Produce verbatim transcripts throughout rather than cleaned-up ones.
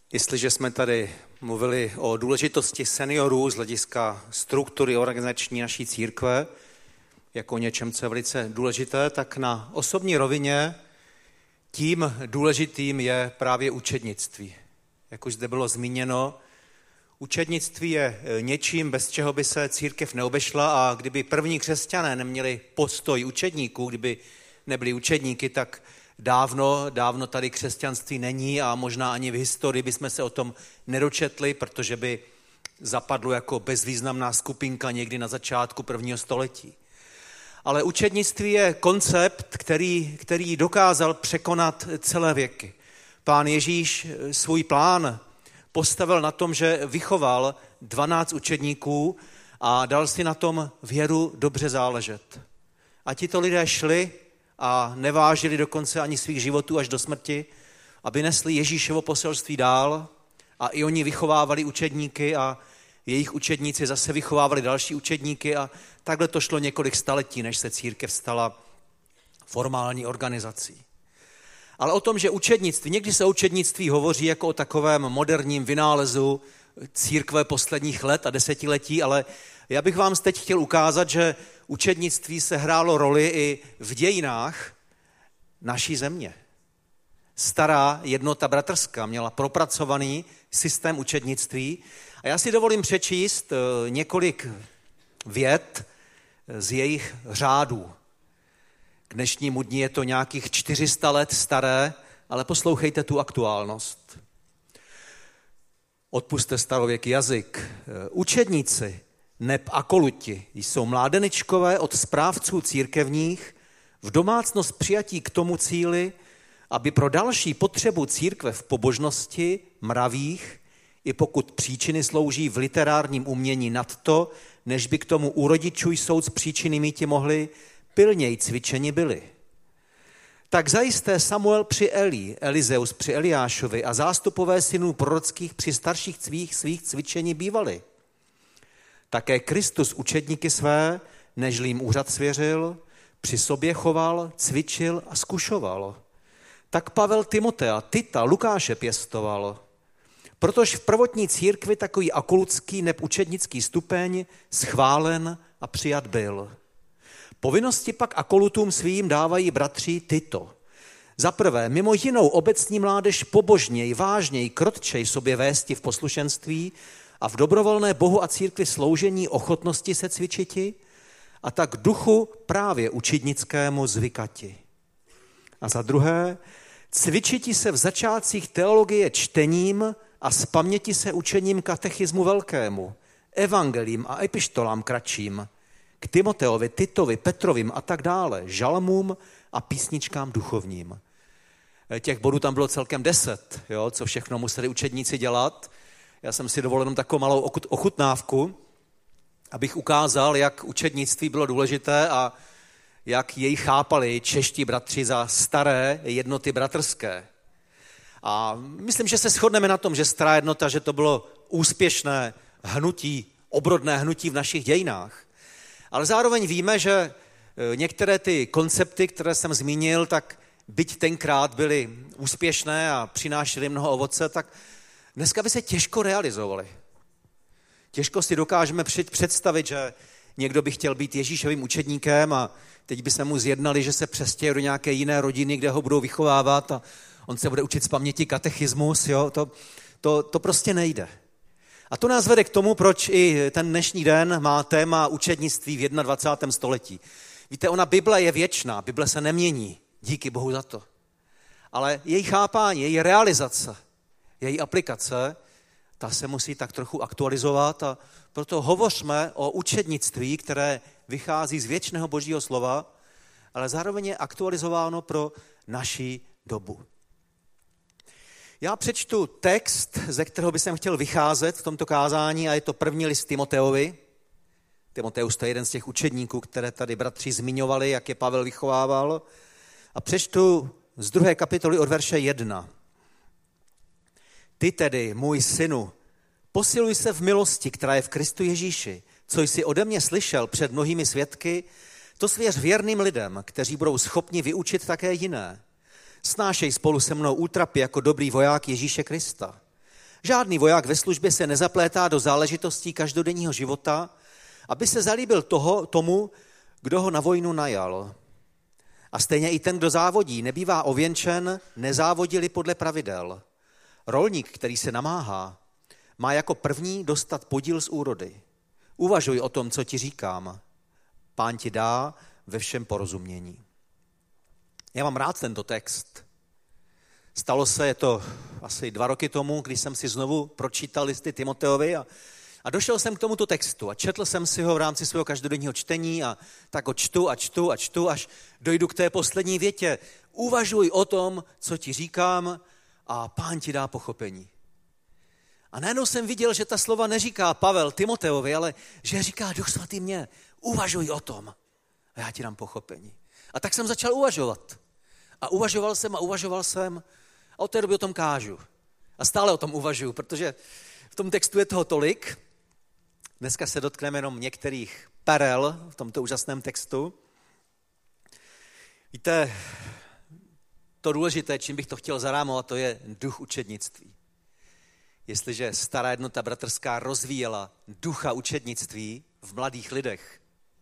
Jestliže jsme tady mluvili o důležitosti seniorů z hlediska struktury organizační naší církve, jako o něčem, co je velice důležité, tak na osobní rovině tím důležitým je právě učednictví. Jak už zde bylo zmíněno, učednictví je něčím, bez čeho by se církev neobešla, a kdyby první křesťané neměli postoj učedníků, kdyby nebyli učedníky, tak dávno, dávno tady křesťanství není a možná ani v historii bychom se o tom nedočetli, protože by zapadlo jako bezvýznamná skupinka někdy na začátku prvního století. Ale učednictví je koncept, který, který dokázal překonat celé věky. Pán Ježíš svůj plán postavil na tom, že vychoval dvanáct učedníků a dal si na tom věru dobře záležet. A tito lidé šli a nevážili dokonce ani svých životů až do smrti, aby nesli Ježíšovo poselství dál, a i oni vychovávali učedníky a jejich učedníci zase vychovávali další učedníky, a takhle to šlo několik staletí, než se církev stala formální organizací. Ale o tom, že učednictví, někdy se o učednictví hovoří jako o takovém moderním vynálezu církve posledních let a desetiletí, ale já bych vám teď chtěl ukázat, že učednictví se hrálo roli i v dějinách naší země. Stará jednota bratrská měla propracovaný systém učednictví a já si dovolím přečíst několik vět z jejich řádů. K dnešnímu dni je to nějakých čtyři sta let staré, ale poslouchejte tu aktuálnost. Odpusťte starověký jazyk. Učedníci neb akoluti jsou mládeničkové od správců církevních v domácnost přijatí k tomu cíli, aby pro další potřebu církve v pobožnosti, mravích, i pokud příčiny slouží v literárním umění nadto, než by k tomu u rodičů jsou s příčiny míti mohli, pilněji cvičeni byli. Tak zajisté Samuel při Eli, Elizeus při Eliášovi a zástupové synů prorockých při starších svých svých cvičení bývali. Také Kristus učedníky své, nežli jim úřad svěřil, při sobě choval, cvičil a zkušoval. Tak Pavel Timotea, Tita, Lukáše pěstoval. Protože v prvotní církvi takový akolutský neb učednický stupeň schválen a přijat byl. Povinnosti pak akolutům svým dávají bratři tyto. Za prvé, mimo jinou obecní mládež pobožněji, vážněji, krotčej sobě vésti v poslušenství a v dobrovolné Bohu a církvi sloužení ochotnosti se cvičiti, a tak duchu právě učednickému zvykati. A za druhé, cvičiti se v začátcích teologie čtením a z paměti se učením katechismu velkému, evangelím a epištolám kratším, k Timoteovi, Titovi, Petrovým a tak dále, žalmům a písničkám duchovním. Těch bodů tam bylo celkem deset, jo, co všechno museli učedníci dělat. Já jsem si dovolil jenom takovou malou ochutnávku, abych ukázal, jak učednictví bylo důležité a jak jej chápali čeští bratři za staré jednoty bratrské. A myslím, že se shodneme na tom, že stará jednota, že to bylo úspěšné hnutí, obrodné hnutí v našich dějinách. Ale zároveň víme, že některé ty koncepty, které jsem zmínil, tak byť tenkrát byly úspěšné a přinášely mnoho ovoce, tak dneska by se těžko realizovaly. Těžko si dokážeme představit, že někdo by chtěl být Ježíšovým učedníkem a teď by se mu zjednali, že se přestěhuje do nějaké jiné rodiny, kde ho budou vychovávat a on se bude učit z paměti katechismus. Jo? To, to, to prostě nejde. A to nás vede k tomu, proč i ten dnešní den má téma učednictví v dvacátém prvním století. Víte, ona Bible je věčná, Bible se nemění, díky Bohu za to. Ale její chápání, její realizace, její aplikace, ta se musí tak trochu aktualizovat, a proto hovořme o učednictví, které vychází z věčného Božího slova, ale zároveň je aktualizováno pro naši dobu. Já přečtu text, ze kterého bych chtěl vycházet v tomto kázání, a je to první list Timoteovi. Timoteus to je jeden z těch učedníků, které tady bratři zmiňovali, jak je Pavel vychovával. A přečtu z druhé kapitoly od verše jedna. Ty tedy, můj synu, posiluj se v milosti, která je v Kristu Ježíši, co jsi ode mě slyšel před mnohými svědky, to svěř věrným lidem, kteří budou schopni vyučit také jiné. Snášej spolu se mnou útrapy jako dobrý voják Ježíše Krista. Žádný voják ve službě se nezaplétá do záležitostí každodenního života, aby se zalíbil toho, tomu, kdo ho na vojnu najal. A stejně i ten, kdo závodí, nebývá ověnčen, nezávodili podle pravidel. Rolník, který se namáhá, má jako první dostat podíl z úrody. Uvažuj o tom, co ti říkám. Pán ti dá ve všem porozumění. Já mám rád tento text. Stalo se, je to asi dva roky tomu, když jsem si znovu pročítal listy Timoteovi a, a došel jsem k tomuto textu a četl jsem si ho v rámci svého každodenního čtení a tak ho čtu a čtu a čtu, až dojdu k té poslední větě. Uvažuj o tom, co ti říkám a Pán ti dá pochopení. A najednou jsem viděl, že ta slova neříká Pavel Timoteovi, ale že říká Duch Svatý mě. Uvažuj o tom a já ti dám pochopení. A tak jsem začal uvažovat. A uvažoval jsem a uvažoval jsem a od té doby o tom kážu. A stále o tom uvažuju, protože v tom textu je toho tolik. Dneska se dotkneme jenom některých perel v tomto úžasném textu. Víte, to důležité, čím bych to chtěl zarámovat, to je duch učednictví. Jestliže stará jednota bratrská rozvíjela ducha učednictví v mladých lidech,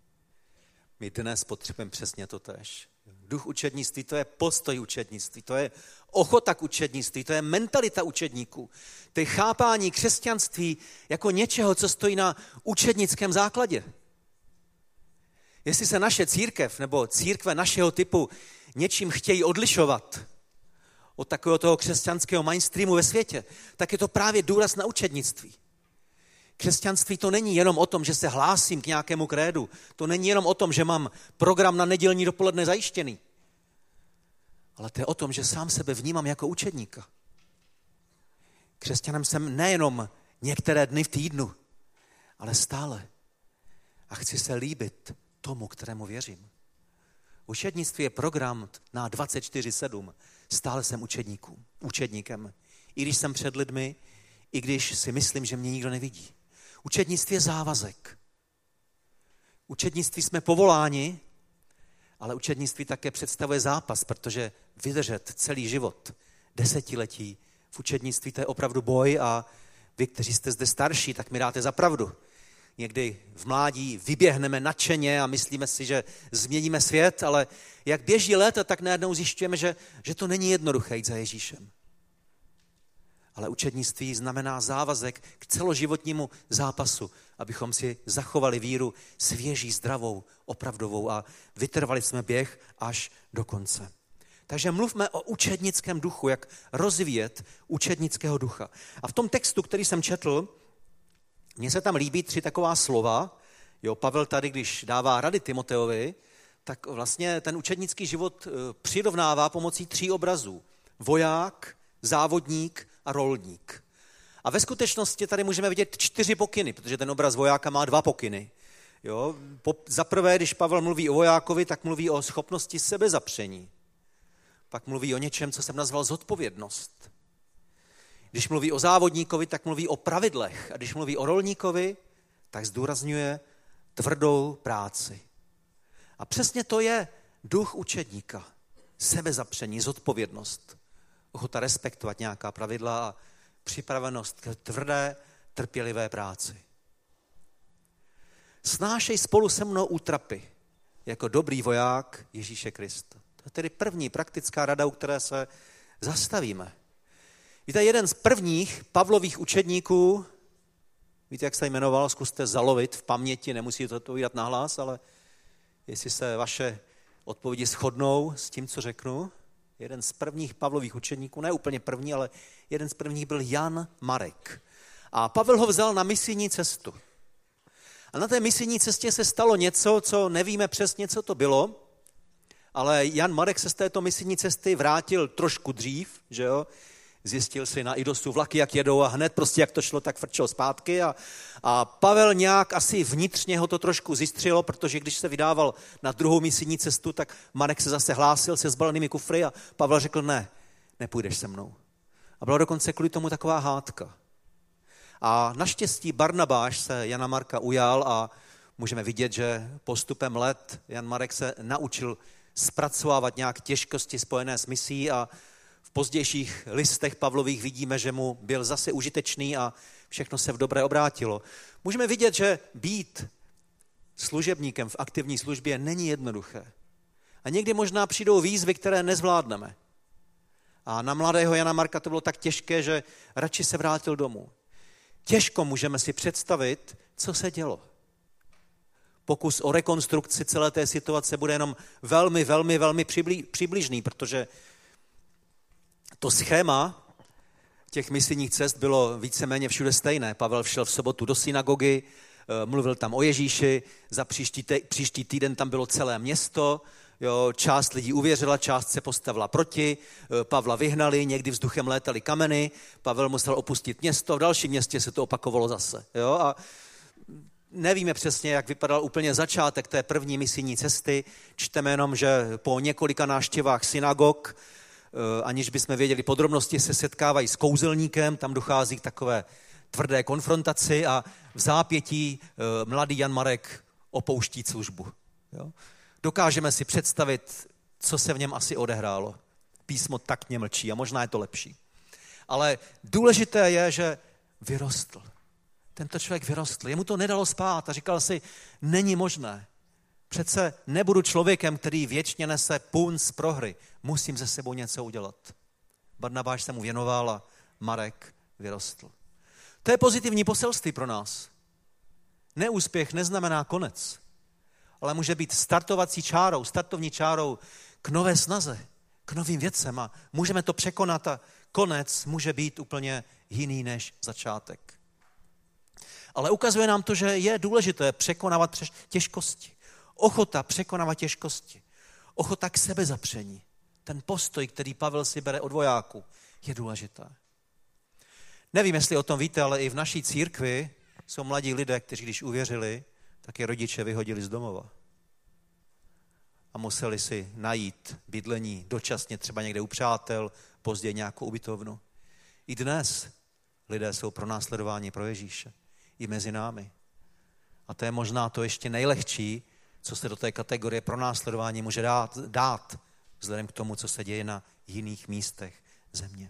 my dnes potřebujeme přesně to též. Duch učednictví, to je postoj učednictví, to je ochota k učednictví, to je mentalita učedníků, to je chápání křesťanství jako něčeho, co stojí na učednickém základě. Jestli se naše církev nebo církve našeho typu něčím chtějí odlišovat od takového toho křesťanského mainstreamu ve světě, tak je to právě důraz na učednictví. Křesťanství to není jenom o tom, že se hlásím k nějakému krédu. To není jenom o tom, že mám program na nedělní dopoledne zajištěný. Ale to je o tom, že sám sebe vnímám jako učedníka. Křesťanem jsem nejenom některé dny v týdnu, ale stále. A chci se líbit tomu, kterému věřím. Učednictví je program na dvacet čtyři sedm. Stále jsem učedníků, učedníkem. I když jsem před lidmi, i když si myslím, že mě nikdo nevidí. Učednictví je závazek. Učednictví jsme povoláni, ale učednictví také představuje zápas, protože vydržet celý život, desetiletí v učednictví, to je opravdu boj a vy, kteří jste zde starší, tak mi dáte za pravdu. Někdy v mládí vyběhneme nadšeně a myslíme si, že změníme svět, ale jak běží léta, tak najednou zjišťujeme, že, že to není jednoduché jít za Ježíšem. Ale učednictví znamená závazek k celoživotnímu zápasu, abychom si zachovali víru svěží, zdravou, opravdovou a vytrvali jsme běh až do konce. Takže mluvme o učednickém duchu, jak rozvíjet učednického ducha. A v tom textu, který jsem četl, mně se tam líbí tři taková slova. Jo, Pavel tady, když dává rady Timoteovi, tak vlastně ten učednický život přirovnává pomocí tří obrazů. Voják, závodník a rolník. A ve skutečnosti tady můžeme vidět čtyři pokyny, protože ten obraz vojáka má dva pokyny. Jo? Za prvé, když Pavel mluví o vojákovi, tak mluví o schopnosti sebezapření. Pak mluví o něčem, co jsem nazval zodpovědnost. Když mluví o závodníkovi, tak mluví o pravidlech. A když mluví o rolníkovi, tak zdůrazňuje tvrdou práci. A přesně to je duch učedníka. Sebezapření, zodpovědnost. Ochota respektovat nějaká pravidla a připravenost k tvrdé, trpělivé práci. Snášej spolu se mnou útrapy, jako dobrý voják Ježíše Krista. To je tedy první praktická rada, u které se zastavíme. Víte, jeden z prvních Pavlových učedníků, víte, jak se jmenoval, zkuste zalovit v paměti, nemusíte to odpovídat nahlas, ale jestli se vaše odpovědi shodnou s tím, co řeknu, jeden z prvních Pavlových učedníků, ne úplně první, ale jeden z prvních byl Jan Marek. A Pavel ho vzal na misijní cestu. A na té misijní cestě se stalo něco, co nevíme přesně, co to bylo, ale Jan Marek se z této misijní cesty vrátil trošku dřív, že jo? Zjistil si na Idosu vlaky, jak jedou a hned prostě, jak to šlo, tak frčel zpátky a, a Pavel nějak asi vnitřně ho to trošku zjistřilo, protože když se vydával na druhou misijní cestu, tak Marek se zase hlásil se zbalenými kufry a Pavel řekl, ne, nepůjdeš se mnou. A byla dokonce kvůli tomu taková hádka. A naštěstí Barnabáš se Jana Marka ujal a můžeme vidět, že postupem let Jan Marek se naučil zpracovávat nějak těžkosti spojené s misí a v pozdějších listech Pavlových vidíme, že mu byl zase užitečný a všechno se v dobré obrátilo. Můžeme vidět, že být služebníkem v aktivní službě není jednoduché. A někdy možná přijdou výzvy, které nezvládneme. A na mladého Jana Marka to bylo tak těžké, že radši se vrátil domů. Těžko můžeme si představit, co se dělo. Pokus o rekonstrukci celé té situace bude jenom velmi, velmi, velmi přibližný, protože to schéma těch misijních cest bylo víceméně všude stejné. Pavel šel v sobotu do synagogy, mluvil tam o Ježíši, za příští, te, příští týden tam bylo celé město, jo, část lidí uvěřila, část se postavila proti, Pavla vyhnali, někdy vzduchem létaly kameny, Pavel musel opustit město, v dalším městě se to opakovalo zase. Jo, a nevíme přesně, jak vypadal úplně začátek té první misijní cesty, čteme jenom, že po několika návštěvách synagog, aniž bychom věděli podrobnosti, se setkávají s kouzelníkem, tam dochází k takové tvrdé konfrontaci a v zápětí mladý Jan Marek opouští službu. Jo? Dokážeme si představit, co se v něm asi odehrálo. Písmo taktně mlčí a možná je to lepší. Ale důležité je, že vyrostl. Tento člověk vyrostl. Jemu to nedalo spát a říkal si, není možné. Přece nebudu člověkem, který věčně nese punc z prohry. Musím ze sebou něco udělat. Barnabáš se mu věnoval a Marek vyrostl. To je pozitivní poselství pro nás. Neúspěch neznamená konec, ale může být startovací čárou, startovní čárou k nové snaze, k novým věcem a můžeme to překonat a konec může být úplně jiný než začátek. Ale ukazuje nám to, že je důležité překonávat těžkosti. Ochota překonávat těžkosti. Ochota k sebezapření. Ten postoj, který Pavel si bere od vojáků, je důležitá. Nevím, jestli o tom víte, ale i v naší církvi jsou mladí lidé, kteří když uvěřili, tak je rodiče vyhodili z domova. A museli si najít bydlení dočasně třeba někde u přátel, později nějakou ubytovnu. I dnes lidé jsou pronásledováni pro Ježíše. I mezi námi. A to je možná to ještě nejlehčí, co se do té kategorie pronásledování může dát, dát vzhledem k tomu, co se děje na jiných místech země.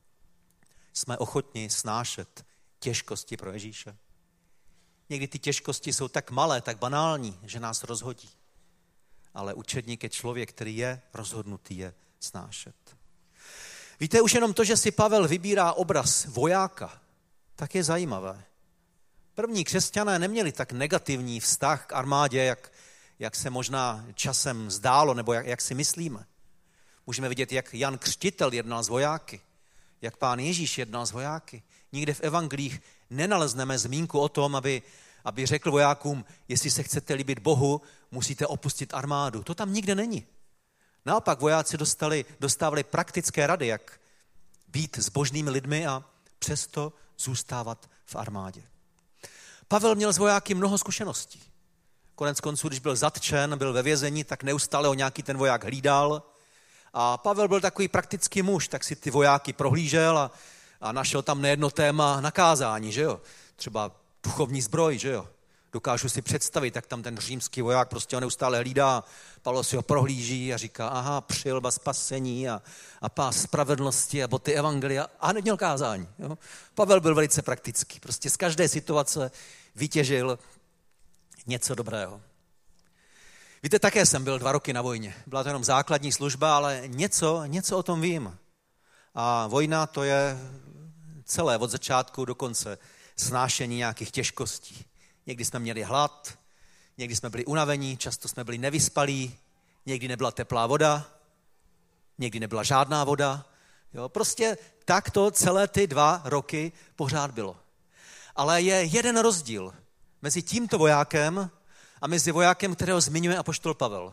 Jsme ochotni snášet těžkosti pro Ježíše. Někdy ty těžkosti jsou tak malé, tak banální, že nás rozhodí. Ale učedník je člověk, který je rozhodnutý je snášet. Víte, už jenom to, že si Pavel vybírá obraz vojáka, tak je zajímavé. První křesťané neměli tak negativní vztah k armádě, jak, jak se možná časem zdálo, nebo jak, jak si myslíme. Můžeme vidět, jak Jan Křtitel jednal s vojáky, jak Pán Ježíš jednal s vojáky. Nikde v evangelích nenalezneme zmínku o tom, aby, aby řekl vojákům, jestli se chcete líbit Bohu, musíte opustit armádu. To tam nikde není. Naopak vojáci dostali, dostávali praktické rady, jak být zbožnými lidmi a přesto zůstávat v armádě. Pavel měl z vojáky mnoho zkušeností. Konec konců, když byl zatčen, byl ve vězení, tak neustále ho nějaký ten voják hlídal. A Pavel byl takový praktický muž, tak si ty vojáky prohlížel a, a našel tam nejedno téma nakázání, že jo? Třeba duchovní zbroj, že jo? Dokážu si představit, jak tam ten římský voják prostě ho neustále hlídá. Pavel si ho prohlíží a říká, aha, přilba spasení a, a pás spravedlnosti a boty evangelia a hned měl kázání. Jo? Pavel byl velice praktický, prostě z každé situace vytěžil něco dobrého. Víte, také jsem byl dva roky na vojně. Byla to jenom základní služba, ale něco, něco o tom vím. A vojna to je celé od začátku do konce snášení nějakých těžkostí. Někdy jsme měli hlad, někdy jsme byli unavení, často jsme byli nevyspalí, někdy nebyla teplá voda, někdy nebyla žádná voda. Jo, prostě tak to celé ty dva roky pořád bylo. Ale je jeden rozdíl mezi tímto vojákem a mezi vojákem, kterého zmiňuje apoštol Pavel.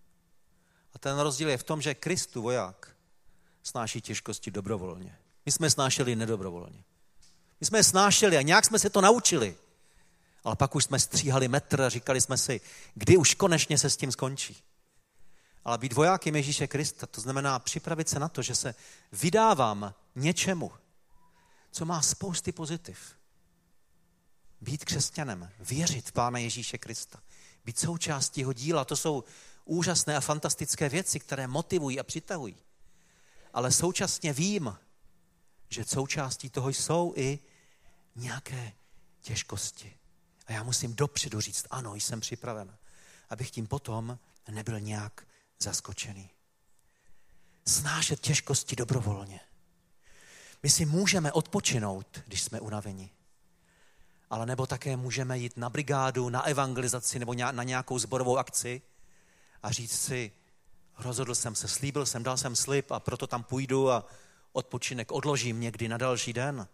A ten rozdíl je v tom, že Kristův voják snáší těžkosti dobrovolně. My jsme snášeli nedobrovolně. My jsme je snášeli a nějak jsme se to naučili. Ale pak už jsme stříhali metr a říkali jsme si, kdy už konečně se s tím skončí. Ale být vojákem Ježíše Krista, to znamená připravit se na to, že se vydávám něčemu, co má spousty pozitiv. Být křesťanem, věřit v Pána Ježíše Krista, být součástí jeho díla, to jsou úžasné a fantastické věci, které motivují a přitahují. ale současně vím, že součástí toho jsou i nějaké těžkosti. A já musím dopředu říct, ano, jsem připraven, abych tím potom nebyl nějak zaskočený. Snášet těžkosti dobrovolně. My si můžeme odpočinout, když jsme unaveni. Ale nebo také můžeme jít na brigádu, na evangelizaci nebo na nějakou sborovou akci a říct si, rozhodl jsem se, slíbil jsem, dal jsem slib a proto tam půjdu a odpočinek odložím někdy na další den.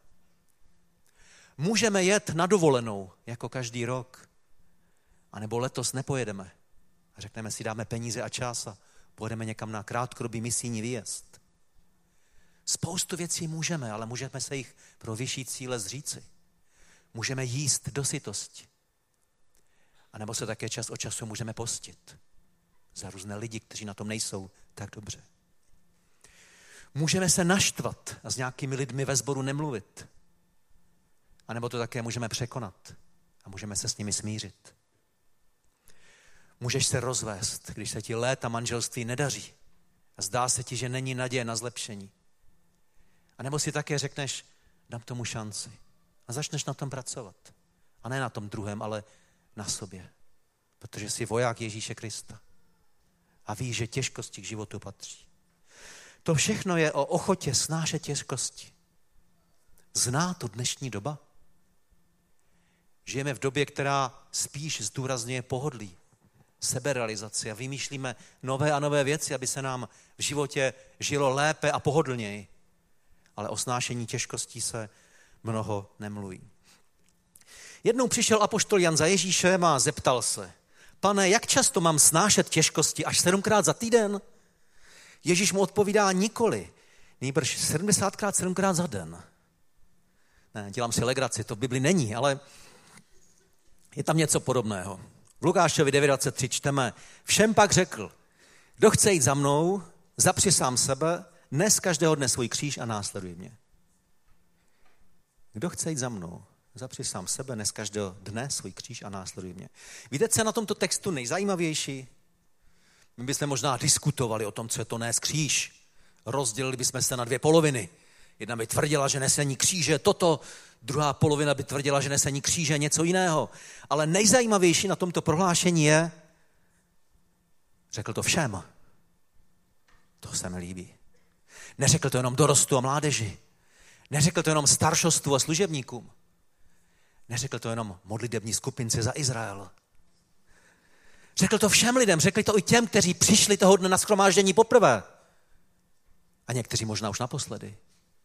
Můžeme jet na dovolenou, jako každý rok. A nebo letos nepojedeme. A řekneme si, dáme peníze a čas a pojedeme někam na krátkodobý misijní výjezd. Spoustu věcí můžeme, ale můžeme se jich pro vyšší cíle zříci. Můžeme jíst do sytosti. A nebo se také čas od času můžeme postit. Za různé lidi, kteří na tom nejsou tak dobře. Můžeme se naštvat a s nějakými lidmi ve sboru nemluvit. A nebo to také můžeme překonat a můžeme se s nimi smířit. Můžeš se rozvést, když se ti léta manželství nedaří a zdá se ti, že není naděje na zlepšení. A nebo si také řekneš, dám tomu šanci a začneš na tom pracovat. A ne na tom druhém, ale na sobě. Protože jsi voják Ježíše Krista a víš, že těžkosti k životu patří. To všechno je o ochotě snášet těžkosti. Zná to dnešní doba? Žijeme v době, která spíš zdůrazňuje pohodlí, seberealizaci a vymýšlíme nové a nové věci, aby se nám v životě žilo lépe a pohodlněji. Ale o snášení těžkostí se mnoho nemluví. Jednou přišel apoštol Jan za Ježíšem a zeptal se, Pane, jak často mám snášet těžkosti, až sedmkrát za týden? Ježíš mu odpovídá nikoli, nýbrž sedmdesátkrát sedmkrát za den. Ne, dělám si legraci, to v Bibli není, ale je tam něco podobného. V Lukášovi devět dvacet tři čteme, všem pak řekl, kdo chce jít za mnou, zapři sám sebe, nes každého dne svůj kříž a následuj mě. Kdo chce jít za mnou, zapři sám sebe, nes každého dne svůj kříž a následuj mě. Víte, co je na tomto textu nejzajímavější? My bychom možná diskutovali o tom, co je to nést kříž. Rozdělili bychom se na dvě poloviny. Jedna by tvrdila, že nesení kříže toto, druhá polovina by tvrdila, že nesení kříže něco jiného. Ale nejzajímavější na tomto prohlášení je, řekl to všem. To se mi líbí. Neřekl to jenom dorostu a mládeži. Neřekl to jenom staršostvu a služebníkům. Neřekl to jenom modlitební skupince za Izrael. Řekl to všem lidem, řekli to i těm, kteří přišli toho dne na shromáždění poprvé. A někteří možná už naposledy.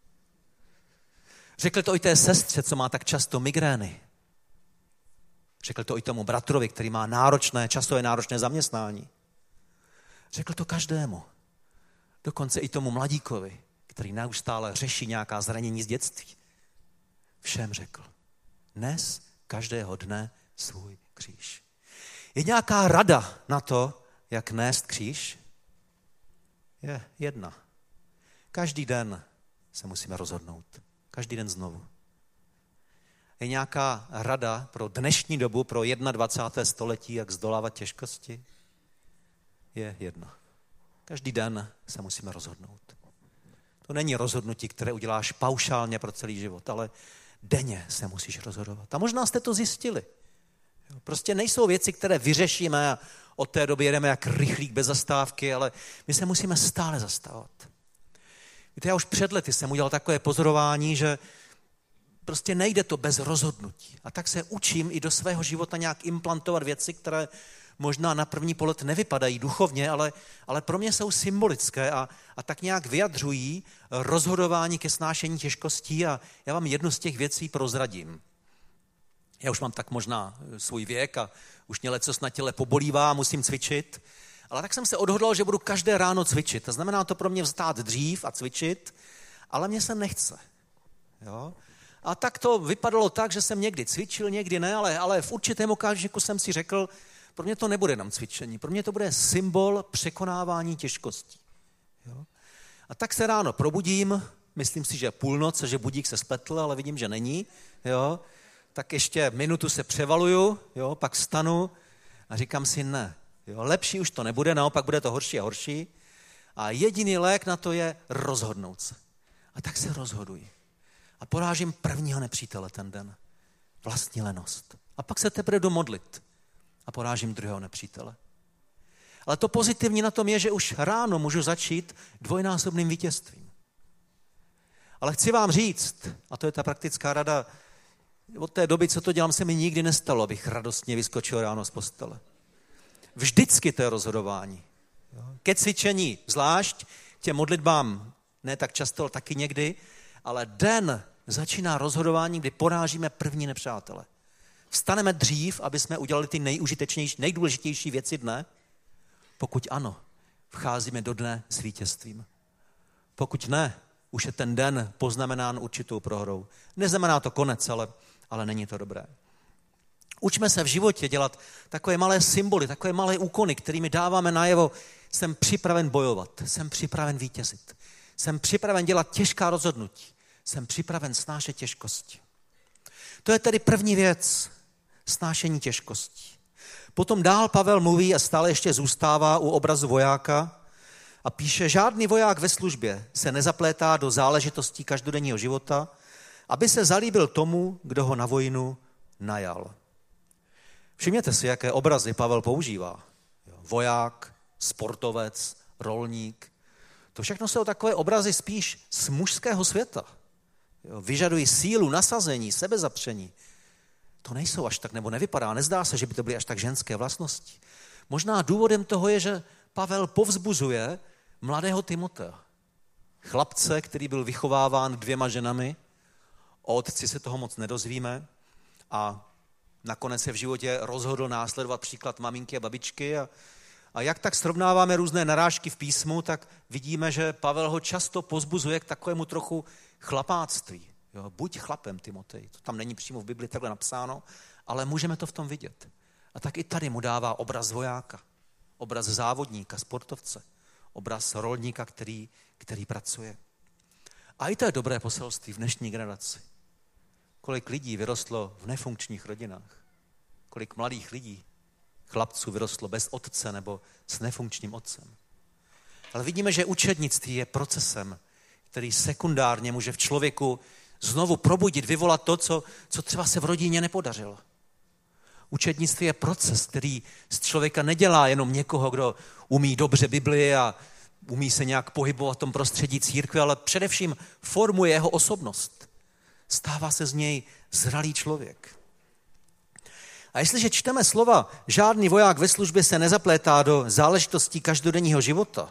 Řekl to i té sestře, co má tak často migrény. Řekl to i tomu bratrovi, který má náročné, časové náročné zaměstnání. Řekl to každému. Dokonce i tomu mladíkovi, který neustále řeší nějaká zranění z dětství. Všem řekl. Nes každého dne svůj kříž. Je nějaká rada na to, jak nést kříž? Je jedna. Každý den se musíme rozhodnout. Každý den znovu. Je nějaká rada pro dnešní dobu, pro dvacáté první století, jak zdolávat těžkosti? Je jedna. Každý den se musíme rozhodnout. To není rozhodnutí, které uděláš paušálně pro celý život, ale denně se musíš rozhodovat. A možná jste to zjistili. Prostě nejsou věci, které vyřešíme a od té doby jedeme jak rychlík bez zastávky, ale my se musíme stále zastávat. Víte, já už před lety jsem udělal takové pozorování, že prostě nejde to bez rozhodnutí. A tak se učím i do svého života nějak implantovat věci, které možná na první pohled nevypadají duchovně, ale, ale pro mě jsou symbolické a, a tak nějak vyjadřují rozhodování ke snášení těžkostí a já vám jednu z těch věcí prozradím. Já už mám tak možná svůj věk a už mě lecos na těle pobolívá a musím cvičit, ale tak jsem se odhodlal, že budu každé ráno cvičit. To znamená to pro mě vstát dřív a cvičit, ale mně se nechce. Jo? A tak to vypadalo tak, že jsem někdy cvičil, někdy ne, ale, ale v určitém okamžiku jsem si řekl, pro mě to nebude jenom cvičení, pro mě to bude symbol překonávání těžkostí. Jo? A tak se ráno probudím, myslím si, že půlnoc, že budík se spletl, ale vidím, že není. Jo? Tak ještě minutu se převaluju, jo? Pak vstanu a říkám si ne. Jo? Lepší už to nebude, naopak bude to horší a horší. A jediný lék na to je rozhodnout se. A tak se rozhoduji. A porážím prvního nepřítele ten den. Vlastní lenost. A pak se teprve jdu modlit. A porážím druhého nepřítele. Ale to pozitivní na tom je, že už ráno můžu začít dvojnásobným vítězstvím. Ale chci vám říct, a to je ta praktická rada, od té doby, co to dělám, se mi nikdy nestalo, abych radostně vyskočil ráno z postele. Vždycky to je rozhodování. Ke cvičení zvlášť, k těm modlitbám ne tak často, ale taky někdy, ale den začíná rozhodování, kdy porážíme první nepřátele. Vstaneme dřív, aby jsme udělali ty nejužitečnější, nejdůležitější věci dne. Pokud ano, vcházíme do dne s vítězstvím. Pokud ne, už je ten den poznamenán určitou prohrou. Neznamená to konec, ale, ale není to dobré. Učme se v životě dělat takové malé symboly, takové malé úkony, kterými dáváme najevo, jsem připraven bojovat, jsem připraven vítězit, jsem připraven dělat těžká rozhodnutí, jsem připraven snášet těžkosti. To je tedy první věc, snášení těžkostí. Potom dál Pavel mluví a stále ještě zůstává u obrazu vojáka a píše, žádný voják ve službě se nezaplétá do záležitostí každodenního života, aby se zalíbil tomu, kdo ho na vojnu najal. Všimněte si, jaké obrazy Pavel používá. Voják, sportovec, rolník. To všechno jsou takové obrazy spíš z mužského světa. Vyžadují sílu, nasazení, sebezapření. To nejsou až tak, nebo nevypadá, nezdá se, že by to byly až tak ženské vlastnosti. Možná důvodem toho je, že Pavel povzbuzuje mladého Timotea. Chlapce, který byl vychováván dvěma ženami, o otci se toho moc nedozvíme a nakonec se v životě rozhodl následovat příklad maminky a babičky. A, a jak tak srovnáváme různé narážky v písmu, tak vidíme, že Pavel ho často povzbuzuje k takovému trochu chlapáctví. Jo, buď chlapem, Timotej. To tam není přímo v Bibli takhle napsáno, ale můžeme to v tom vidět. A tak i tady mu dává obraz vojáka, obraz závodníka, sportovce, obraz rolníka, který, který pracuje. A i to je dobré poselství v dnešní generaci. Kolik lidí vyrostlo v nefunkčních rodinách. Kolik mladých lidí, chlapců vyrostlo bez otce nebo s nefunkčním otcem. Ale vidíme, že učednictví je procesem, který sekundárně může v člověku znovu probudit, vyvolat to, co, co třeba se v rodině nepodařilo. Učednictví je proces, který z člověka nedělá jenom někoho, kdo umí dobře Bibli a umí se nějak pohybovat v tom prostředí církve, ale především formuje jeho osobnost. Stává se z něj zralý člověk. A jestliže čteme slova, žádný voják ve službě se nezaplétá do záležitostí každodenního života,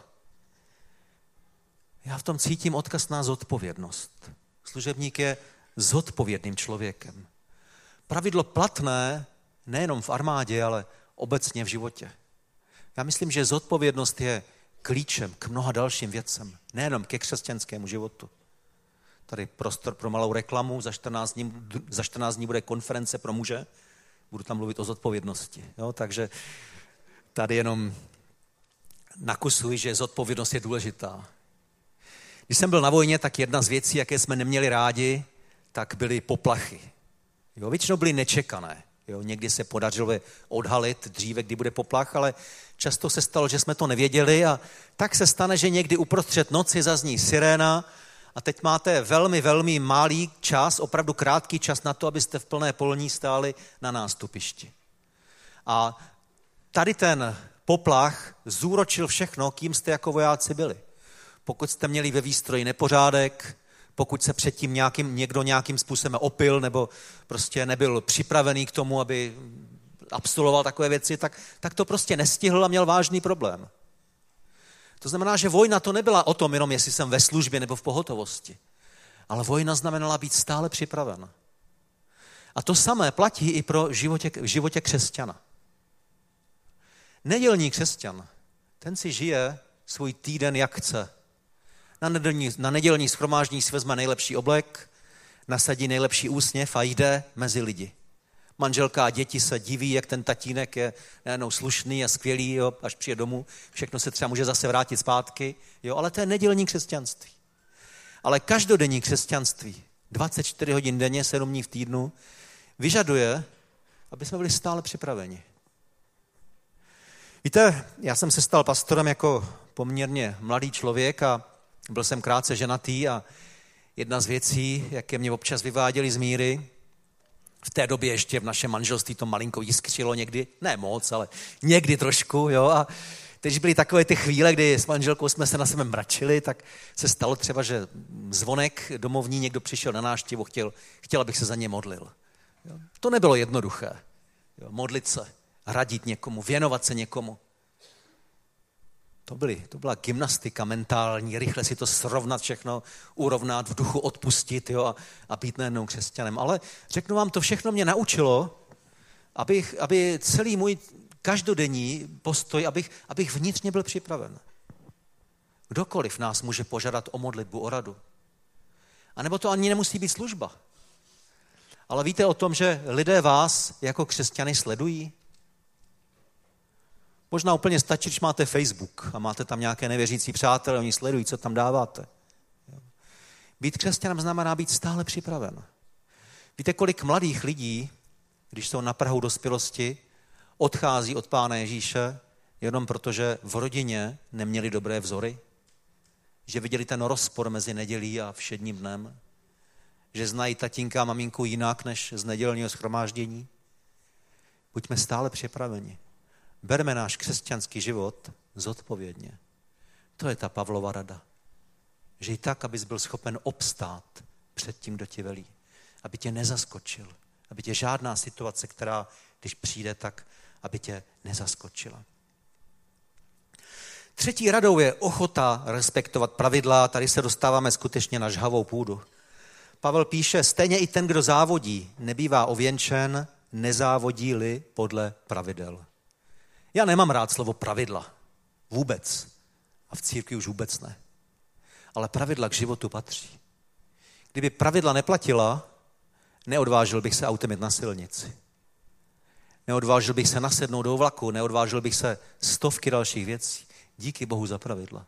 já v tom cítím odkaz na zodpovědnost. Služebník je zodpovědným člověkem. Pravidlo platné nejenom v armádě, ale obecně v životě. Já myslím, že zodpovědnost je klíčem k mnoha dalším věcem, nejenom ke křesťanskému životu. Tady prostor pro malou reklamu, za čtrnáct dní, za čtrnáct dní bude konference pro muže, budu tam mluvit o zodpovědnosti. Jo, takže tady jenom nakusuji, že zodpovědnost je důležitá. Když jsem byl na vojně, tak jedna z věcí, jaké jsme neměli rádi, tak byly poplachy. Jo, většinou byly nečekané. Jo, někdy se podařilo odhalit dříve, kdy bude poplach, ale často se stalo, že jsme to nevěděli a tak se stane, že někdy uprostřed noci zazní siréna a teď máte velmi, velmi malý čas, opravdu krátký čas na to, abyste v plné polní stáli na nástupišti. A tady ten poplach zúročil všechno, kým jste jako vojáci byli. Pokud jste měli ve výstroji nepořádek, pokud se předtím nějakým, někdo nějakým způsobem opil nebo prostě nebyl připravený k tomu, aby absolvoval takové věci, tak, tak to prostě nestihl a měl vážný problém. To znamená, že vojna to nebyla o tom jenom, jestli jsem ve službě nebo v pohotovosti. Ale vojna znamenala být stále připraven. A to samé platí i pro životě, v životě křesťana. Nedělní křesťan, ten si žije svůj týden jak chce. Na nedělní, na nedělní shromáždění si vezme nejlepší oblek, nasadí nejlepší úsměv a jde mezi lidi. Manželka a děti se diví, jak ten tatínek je nejenom slušný a skvělý, jo, až přijde domů, všechno se třeba může zase vrátit zpátky, jo, ale to je nedělní křesťanství. Ale každodenní křesťanství, dvacet čtyři hodin denně, sedm dní v týdnu, vyžaduje, aby jsme byli stále připraveni. Víte, já jsem se stal pastorem jako poměrně mladý člověk a byl jsem krátce ženatý a jedna z věcí, jaké mě občas vyváděly z míry, v té době ještě v našem manželství to malinko jiskřilo někdy, ne moc, ale někdy trošku, jo, a teď byly takové ty chvíle, kdy s manželkou jsme se na sebe mračili, tak se stalo třeba, že zvonek domovní, někdo přišel na návštěvu, chtěl, chtěl, abych se za ně modlil. Jo. To nebylo jednoduché. Jo, modlit se, radit někomu, věnovat se někomu. To, byly, to byla gymnastika mentální, rychle si to srovnat všechno, urovnat, v duchu odpustit, jo, a, a být najednou křesťanem. Ale řeknu vám, to všechno mě naučilo, abych, aby celý můj každodenní postoj, abych, abych vnitřně byl připraven. Kdokoliv nás může požádat o modlitbu, o radu. A nebo to ani nemusí být služba. Ale víte o tom, že lidé vás jako křesťany sledují? Možná úplně stačí, když máte Facebook a máte tam nějaké nevěřící přátelé, oni sledují, co tam dáváte. Být křesťanem znamená být stále připraven. Víte, kolik mladých lidí, když jsou na prahu dospělosti, odchází od Pána Ježíše jenom proto, že v rodině neměli dobré vzory? Že viděli ten rozpor mezi nedělí a všedním dnem? Že znají tatínka a maminku jinak než z nedělního shromáždění? Buďme stále připraveni. Berme náš křesťanský život zodpovědně. To je ta Pavlova rada. Žij tak, abys byl schopen obstát před tím, kdo ti velí. Aby tě nezaskočil. Aby tě žádná situace, která, když přijde, tak aby tě nezaskočila. Třetí radou je ochota respektovat pravidla. Tady se dostáváme skutečně na žhavou půdu. Pavel píše, stejně i ten, kdo závodí, nebývá ověnčen, nezávodí-li podle pravidel. Já nemám rád slovo pravidla. Vůbec. A v církvi už vůbec ne. Ale pravidla k životu patří. Kdyby pravidla neplatila, neodvážil bych se autem jet na silnici. Neodvážil bych se nasednout do vlaku, neodvážil bych se stovky dalších věcí. Díky Bohu za pravidla.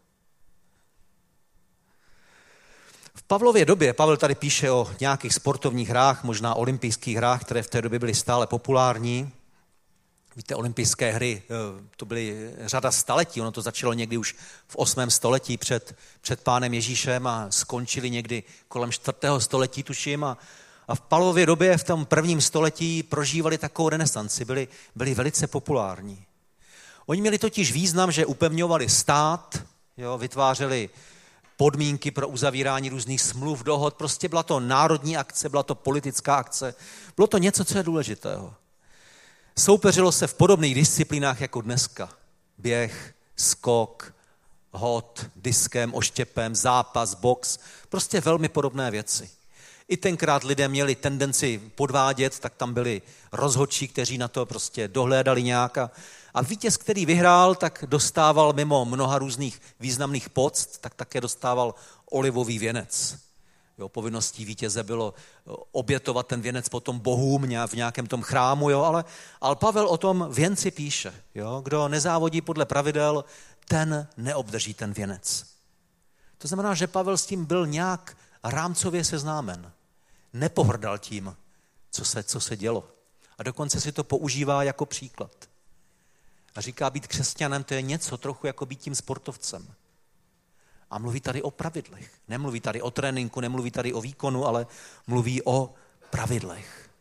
V Pavlově době, Pavel tady píše o nějakých sportovních hrách, možná olympijských hrách, které v té době byly stále populární. Víte, olympijské hry, to byly řada staletí, ono to začalo někdy už v osmém století před, před Pánem Ježíšem a skončili někdy kolem čtvrtého století, tuším. A, a v Pavlově době, v tom prvním století, prožívali takovou renesanci, byli, byli velice populární. Oni měli totiž význam, že upevňovali stát, jo, vytvářeli podmínky pro uzavírání různých smluv, dohod, prostě byla to národní akce, byla to politická akce, bylo to něco, co je důležitého. Soupeřilo se v podobných disciplínách jako dneska. Běh, skok, hod, diskem, oštěpem, zápas, box, prostě velmi podobné věci. I tenkrát lidé měli tendenci podvádět, tak tam byli rozhodčí, kteří na to prostě dohlédali nějak. A, a vítěz, který vyhrál, tak dostával mimo mnoha různých významných poct, tak také dostával olivový věnec. Jo, povinností vítěze bylo obětovat ten věnec potom bohům v nějakém tom chrámu, jo, ale, ale Pavel o tom věnci píše. Jo, kdo nezávodí podle pravidel, ten neobdrží ten věnec. To znamená, že Pavel s tím byl nějak rámcově seznámen. Nepohrdal tím, co se, co se dělo. A dokonce si to používá jako příklad. A říká, být křesťanem, to je něco trochu jako být tím sportovcem. A mluví tady o pravidlech. Nemluví tady o tréninku, nemluví tady o výkonu, ale mluví o pravidlech.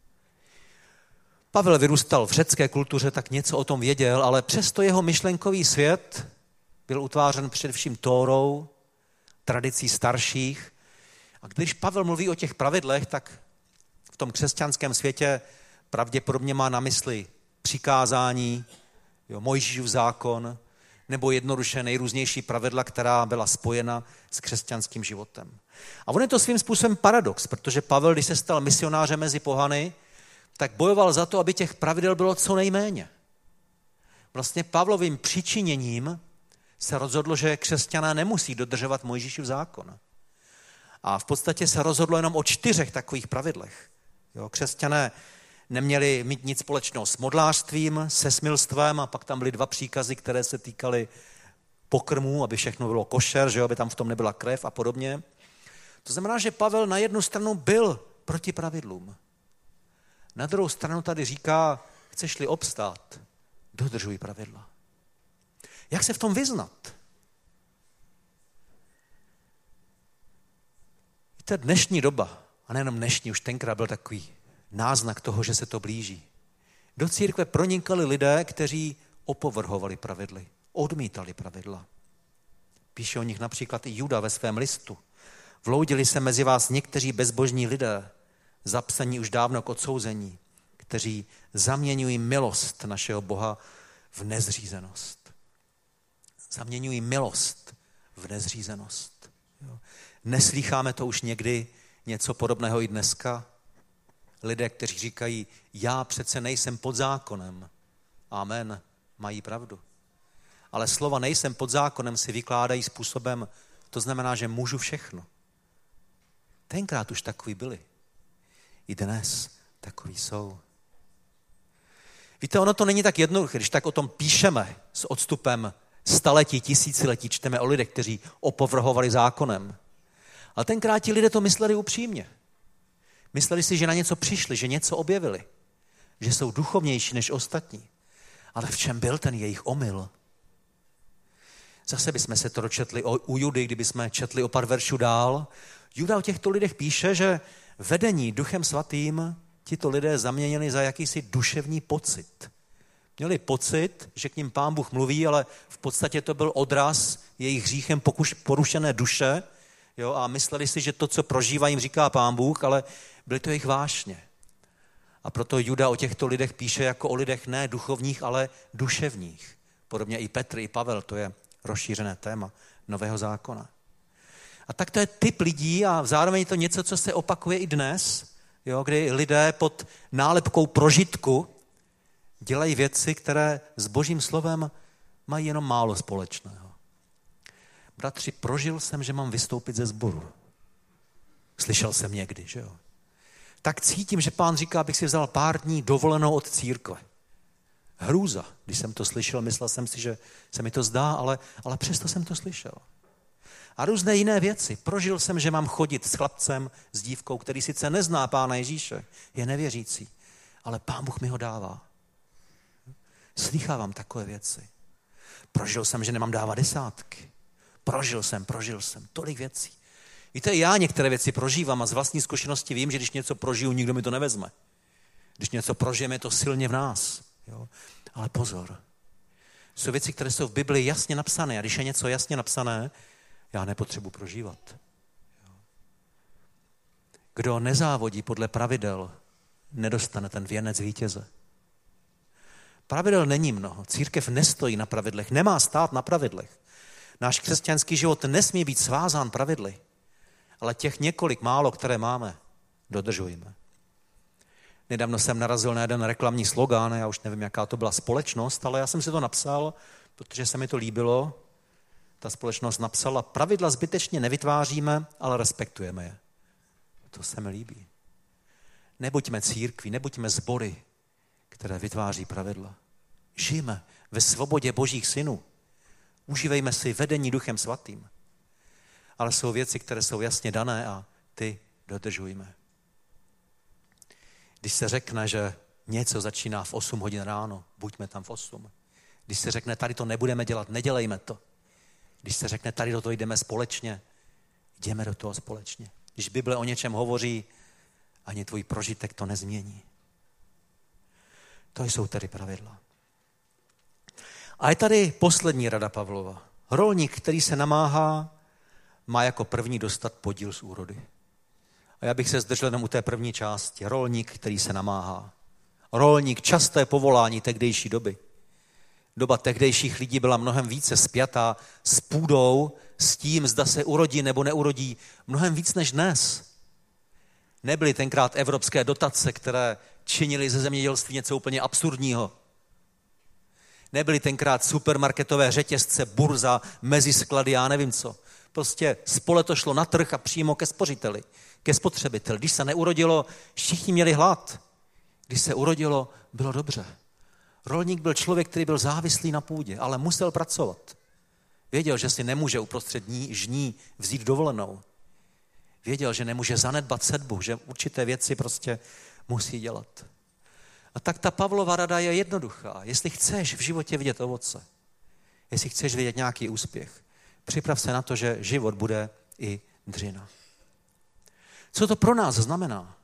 Pavel vyrůstal v řecké kultuře, tak něco o tom věděl, ale přesto jeho myšlenkový svět byl utvářen především Tórou, tradicí starších. A když Pavel mluví o těch pravidlech, tak v tom křesťanském světě pravděpodobně má na mysli přikázání, jo, Mojžíšův zákon, nebo jednoduše nejrůznější pravidla, která byla spojena s křesťanským životem. A on je to svým způsobem paradox, protože Pavel, když se stal misionářem mezi pohany, tak bojoval za to, aby těch pravidel bylo co nejméně. Vlastně Pavlovým přičiněním se rozhodlo, že křesťané nemusí dodržovat Mojžíšův zákon. A v podstatě se rozhodlo jenom o čtyřech takových pravidlech. Jo, křesťané neměli mít nic společného s modlářstvím, se smilstvem a pak tam byly dva příkazy, které se týkaly pokrmů, aby všechno bylo košer, že aby tam v tom nebyla krev a podobně. To znamená, že Pavel na jednu stranu byl proti pravidlům. Na druhou stranu tady říká, chceš-li obstát, dodržuj pravidla. Jak se v tom vyznat? Víte, dnešní doba, a nejenom dnešní, už tenkrát byl takový náznak toho, že se to blíží. Do církve pronikali lidé, kteří opovrhovali pravidly, odmítali pravidla. Píše o nich například i Juda ve svém listu. Vloudili se mezi vás někteří bezbožní lidé, zapsaní už dávno k odsouzení, kteří zaměňují milost našeho Boha v nezřízenost. Zaměňují milost v nezřízenost. Jo. Neslýcháme to už někdy něco podobného i dneska? Lidé, kteří říkají, já přece nejsem pod zákonem. Amen, mají pravdu. Ale slova nejsem pod zákonem si vykládají způsobem, to znamená, že můžu všechno. Tenkrát už takový byli. I dnes takový jsou. Víte, ono to není tak jednoduché, když tak o tom píšeme s odstupem staletí, tisíciletí, čteme o lidech, kteří opovrhovali zákonem. Ale tenkrát ti lidé to mysleli upřímně. Mysleli si, že na něco přišli, že něco objevili, že jsou duchovnější než ostatní. Ale v čem byl ten jejich omyl? Zase bychom se to dočetli o, u Judy, kdybychom četli o pár veršů dál. Juda o těchto lidech píše, že vedení Duchem Svatým tito lidé zaměnili za jakýsi duševní pocit. Měli pocit, že k ním Pán Bůh mluví, ale v podstatě to byl odraz jejich hříchem pokuš, porušené duše, jo, a mysleli si, že to, co prožívají, jim říká Pán Bůh, ale byly to jejich vášně. A proto Juda o těchto lidech píše jako o lidech ne duchovních, ale duševních. Podobně i Petr, i Pavel, to je rozšířené téma Nového zákona. A tak to je typ lidí a zároveň je to něco, co se opakuje i dnes, jo, kdy lidé pod nálepkou prožitku dělají věci, které s Božím slovem mají jenom málo společného. Bratři, prožil jsem, že mám vystoupit ze sboru. Slyšel jsem někdy, že jo. Tak cítím, že Pán říká, abych si vzal pár dní dovolenou od církve. Hrůza. Když jsem to slyšel, myslel jsem si, že se mi to zdá, ale, ale přesto jsem to slyšel. A různé jiné věci. Prožil jsem, že mám chodit s chlapcem, s dívkou, který sice nezná Pána Ježíše, je nevěřící, ale Pán Bůh mi ho dává. Slychávám takové věci. Prožil jsem, že nemám dávat desátky. Prožil jsem, prožil jsem. Tolik věcí. Víte, já některé věci prožívám a z vlastní zkušenosti vím, že když něco prožiju, nikdo mi to nevezme. Když něco prožijeme, je to silně v nás. Jo? Ale pozor. Jsou věci, které jsou v Bibli jasně napsané. A když je něco jasně napsané, já nepotřebuji prožívat. Jo? Kdo nezávodí podle pravidel, nedostane ten věnec vítěze. Pravidel není mnoho. Církev nestojí na pravidlech, nemá stát na pravidlech. Náš křesťanský život nesmí být svázán pravidly, ale těch několik málo, které máme, dodržujeme. Nedávno jsem narazil na jeden reklamní slogán, já už nevím, jaká to byla společnost, ale já jsem si to napsal, protože se mi to líbilo. Ta společnost napsala, pravidla zbytečně nevytváříme, ale respektujeme je. To se mi líbí. Nebuďme církví, nebuďme sbory, které vytváří pravidla. Žijeme ve svobodě Božích synů. Užívejme si vedení Duchem Svatým. Ale jsou věci, které jsou jasně dané a ty dodržujme. Když se řekne, že něco začíná v osm hodin ráno, buďme tam v osm. Když se řekne, tady to nebudeme dělat, nedělejme to. Když se řekne, tady do toho jdeme společně, jdeme do toho společně. Když Bible o něčem hovoří, ani tvůj prožitek to nezmění. To jsou tedy pravidla. A je tady poslední rada Pavlova. Rolník, který se namáhá, má jako první dostat podíl z úrody. A já bych se zdržel jenom u té první části. Rolník, který se namáhá. Rolník, časté povolání tehdejší doby. Doba tehdejších lidí byla mnohem více spjatá s půdou, s tím, zda se urodí nebo neurodí, mnohem víc než dnes. Nebyly tenkrát evropské dotace, které činily ze zemědělství něco úplně absurdního. Nebyly tenkrát supermarketové řetězce, burza, mezisklady, já nevím co. Prostě spole to šlo na trh a přímo ke spořiteli, ke spotřebiteli. Když se neurodilo, všichni měli hlad. Když se urodilo, bylo dobře. Rolník byl člověk, který byl závislý na půdě, ale musel pracovat. Věděl, že si nemůže uprostřed dní, žní vzít dovolenou. Věděl, že nemůže zanedbat sedbu, že určité věci prostě musí dělat. A tak ta Pavlova rada je jednoduchá. Jestli chceš v životě vidět ovoce, jestli chceš vidět nějaký úspěch, připrav se na to, že život bude i dřina. Co to pro nás znamená?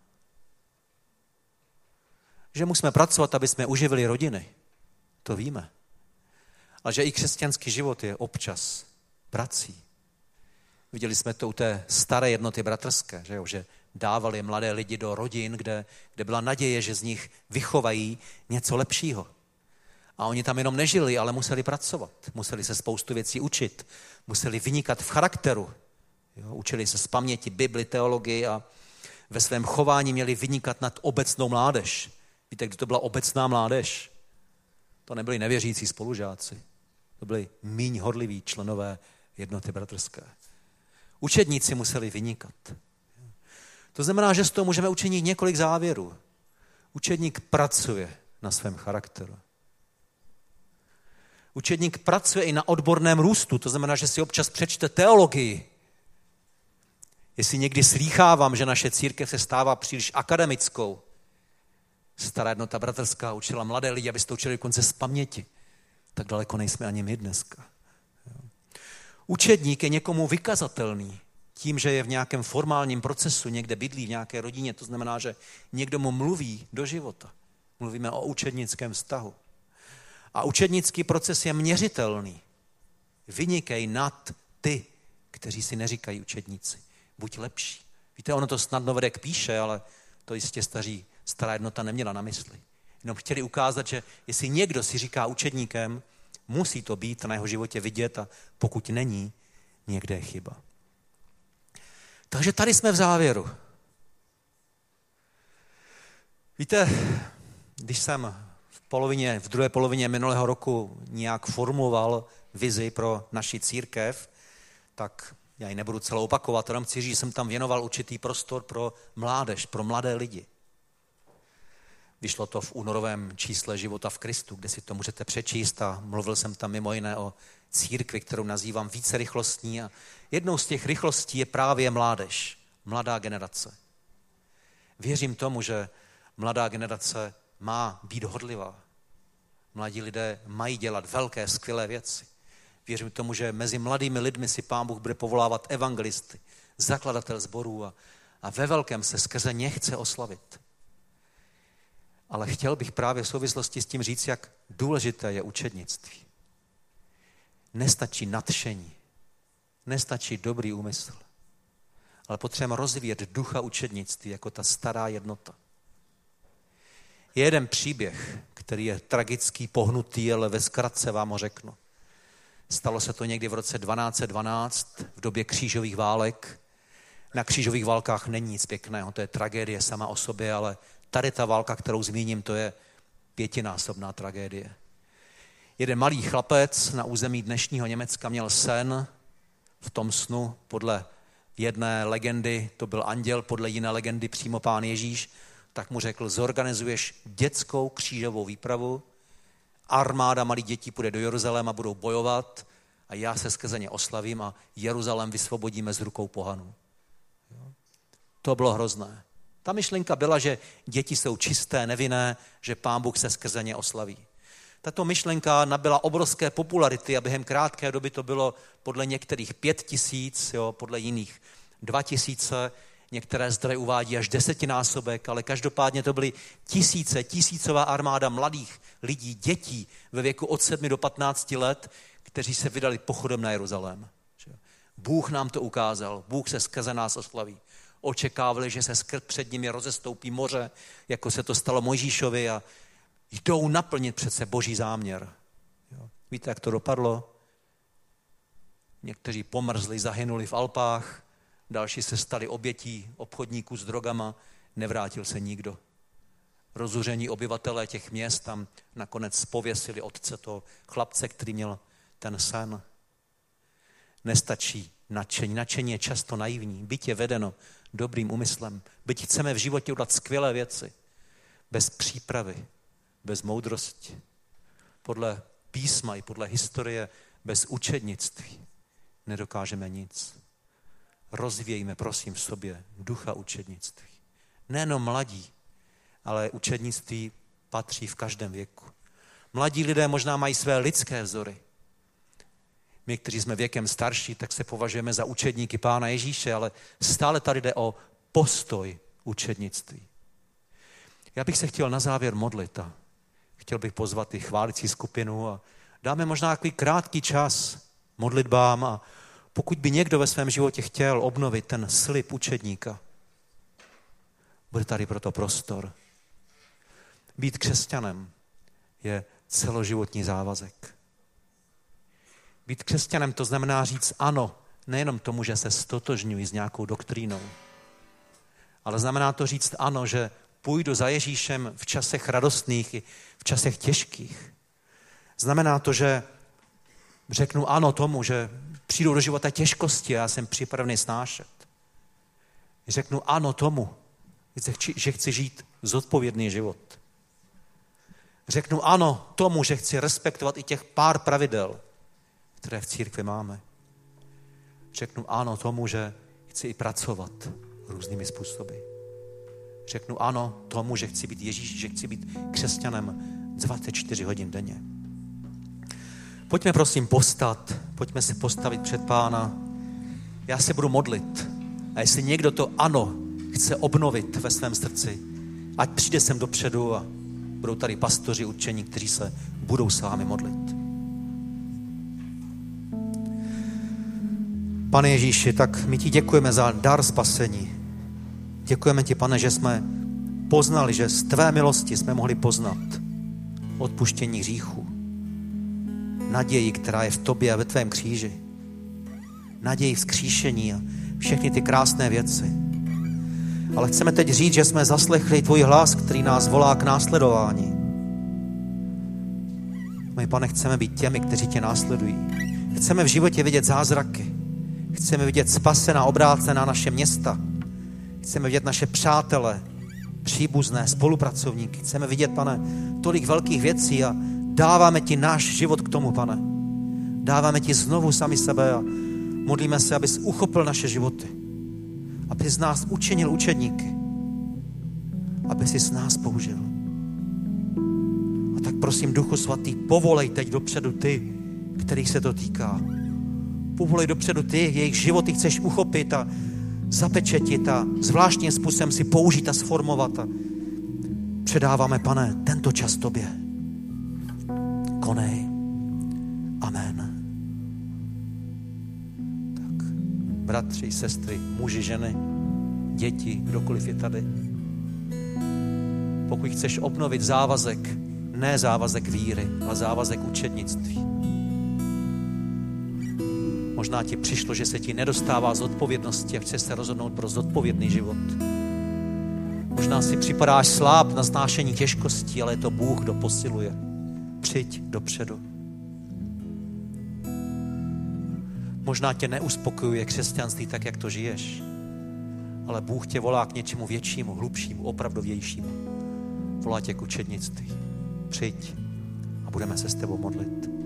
Že musíme pracovat, aby jsme uživili rodiny. To víme. Ale že i křesťanský život je občas prací. Viděli jsme to u té staré jednoty bratrské, že, jo? Že dávali mladé lidi do rodin, kde, kde byla naděje, že z nich vychovají něco lepšího. A oni tam jenom nežili, ale museli pracovat. Museli se spoustu věcí učit. Museli vynikat v charakteru. Jo? Učili se z paměti Bibli, teologii a ve svém chování měli vynikat nad obecnou mládež. Víte, kdy to byla obecná mládež? To nebyli nevěřící spolužáci. To byli míň horliví členové jednoty bratrské. Učedníci museli vynikat. To znamená, že z toho můžeme učinit několik závěrů. Učedník pracuje na svém charakteru. Učedník pracuje i na odborném růstu, to znamená, že si občas přečte teologii. Jestli někdy slýchávám, že naše církev se stává příliš akademickou, stará jednota bratrská učila mladé lidi, aby se to učili dokonce z paměti, tak daleko nejsme ani my dneska. Učedník je někomu vykazatelný tím, že je v nějakém formálním procesu, někde bydlí v nějaké rodině, to znamená, že někdo mu mluví do života. Mluvíme o učednickém vztahu. A učednický proces je měřitelný. Vynikej nad ty, kteří si neříkají učedníci. Buď lepší. Víte, ono to snadno vede k píše, ale to jistě staří, stará jednota neměla na mysli. Jenom chtěli ukázat, že jestli někdo si říká učedníkem, musí to být na jeho životě vidět a pokud není, někde je chyba. Takže tady jsme v závěru. Víte, když jsem v polovině, v druhé polovině minulého roku nějak formuloval vizi pro naši církev, tak já ji nebudu celou opakovat, jenom chci říct, že jsem tam věnoval určitý prostor pro mládež, pro mladé lidi. Vyšlo to v únorovém čísle Života v Kristu, kde si to můžete přečíst a mluvil jsem tam mimo jiné o církvi, kterou nazývám více rychlostní a jednou z těch rychlostí je právě mládež, mladá generace. Věřím tomu, že mladá generace má být horlivá. Mladí lidé mají dělat velké, skvělé věci. Věřím tomu, že mezi mladými lidmi si Pán Bůh bude povolávat evangelisty, zakladatel sborů a, a ve velkém se skrze ně chce oslavit. Ale chtěl bych právě v souvislosti s tím říct, jak důležité je učednictví. Nestačí nadšení, nestačí dobrý úmysl, ale potřebujeme rozvíjet ducha učednictví jako ta stará jednota. Je jeden příběh, který je tragický, pohnutý, ale ve zkratce vám ho řeknu. Stalo se to někdy v roce dvanáct set dvanáct, v době křížových válek. Na křížových válkách není nic pěkného, to je tragédie sama o sobě, ale tady ta válka, kterou zmíním, to je pětinásobná tragédie. Jeden malý chlapec na území dnešního Německa měl sen. V tom snu podle jedné legendy to byl anděl, podle jiné legendy přímo Pán Ježíš, tak mu řekl, zorganizuješ dětskou křížovou výpravu, armáda malých dětí půjde do Jeruzaléma, budou bojovat a já se skrze ně oslavím a Jeruzalém vysvobodíme z rukou pohanů. To bylo hrozné. Ta myšlenka byla, že děti jsou čisté, nevinné, že Pán Bůh se skrze ně oslaví. Tato myšlenka nabyla obrovské popularity a během krátké doby to bylo podle některých pět tisíc, jo, podle jiných dva tisíce, některé zdroje uvádí až desetinásobek, ale každopádně to byly tisíce, tisícová armáda mladých lidí, dětí ve věku od sedmi do patnácti let, kteří se vydali pochodem na Jeruzalém. Bůh nám to ukázal, Bůh se skrze nás oslaví. Očekávali, že se skrz před nimi rozestoupí moře, jako se to stalo Mojžíšovi a jdou naplnit přece Boží záměr. Jo. Víte, jak to dopadlo? Někteří pomrzli, zahynuli v Alpách, další se stali obětí obchodníků s drogama, nevrátil se nikdo. Rozuření obyvatelé těch měst tam nakonec pověsili otce toho chlapce, který měl ten sen. Nestačí nadšení. Nadšení je často naivní, byť je vedeno dobrým úmyslem, byť chceme v životě udělat skvělé věci, bez přípravy, bez moudrosti, podle písma i podle historie, bez učednictví nedokážeme nic. Rozvíjejme, prosím, v sobě ducha učednictví. Nejenom mladí, ale učednictví patří v každém věku. Mladí lidé možná mají své lidské vzory. My, kteří jsme věkem starší, tak se považujeme za učedníky Pána Ježíše, ale stále tady jde o postoj učednictví. Já bych se chtěl na závěr modlit a chtěl bych pozvat i chválící skupinu a dáme možná takový krátký čas modlitbám a pokud by někdo ve svém životě chtěl obnovit ten slib učedníka, bude tady proto prostor. Být křesťanem je celoživotní závazek. Být křesťanem to znamená říct ano, nejenom tomu, že se stotožňuji s nějakou doktrínou, ale znamená to říct ano, že půjdu za Ježíšem v časech radostných i v časech těžkých. Znamená to, že řeknu ano tomu, že přijdou do života těžkosti a já jsem připravený snášet. Řeknu ano tomu, že chci žít zodpovědný život. Řeknu ano tomu, že chci respektovat i těch pár pravidel, které v církvi máme. Řeknu ano tomu, že chci i pracovat různými způsoby. Řeknu ano tomu, že chci být Ježíš, že chci být křesťanem dvacet čtyři hodin denně. Pojďme prosím postat, pojďme se postavit před Pána. Já se budu modlit. A jestli někdo to ano chce obnovit ve svém srdci, ať přijde sem dopředu a budou tady pastoři určení, kteří se budou s vámi modlit. Pane Ježíši, tak my ti děkujeme za dar spasení. Děkujeme ti, Pane, že jsme poznali, že z tvé milosti jsme mohli poznat odpuštění hříchu. Naději, která je v tobě a ve tvém kříži. Naději vzkříšení a všechny ty krásné věci. Ale chceme teď říct, že jsme zaslechli tvůj hlas, který nás volá k následování. My, Pane, chceme být těmi, kteří tě následují. Chceme v životě vidět zázraky. Chceme vidět spasená, obrácená naše města. Chceme vidět naše přátele, příbuzné, spolupracovníky. Chceme vidět, Pane, tolik velkých věcí a dáváme ti náš život k tomu, Pane. Dáváme ti znovu sami sebe a modlíme se, abys uchopil naše životy. Aby z nás učinil učedníky. Aby si z nás použil. A tak prosím, Duchu Svatý, povolej teď dopředu ty, kterých se to týká. Povolej dopředu ty, jejich životy chceš uchopit a zapečetit a zvláštním způsobem si použít a sformovat. A předáváme, Pane, tento čas tobě. Konej. Amen. Tak, bratři, sestry, muži, ženy, děti, kdokoliv je tady. Pokud chceš obnovit závazek, ne závazek víry, ale závazek učednictví. Možná ti přišlo, že se ti nedostává z odpovědnosti a chceš se rozhodnout pro zodpovědný život. Možná si připadáš sláb na znášení těžkostí, ale je to Bůh, kdo posiluje. Přijď dopředu. Možná tě neuspokojuje křesťanství tak, jak to žiješ, ale Bůh tě volá k něčemu většímu, hlubšímu, opravdovějšímu. Volá tě k učednictví. Přijď a budeme se s tebou modlit.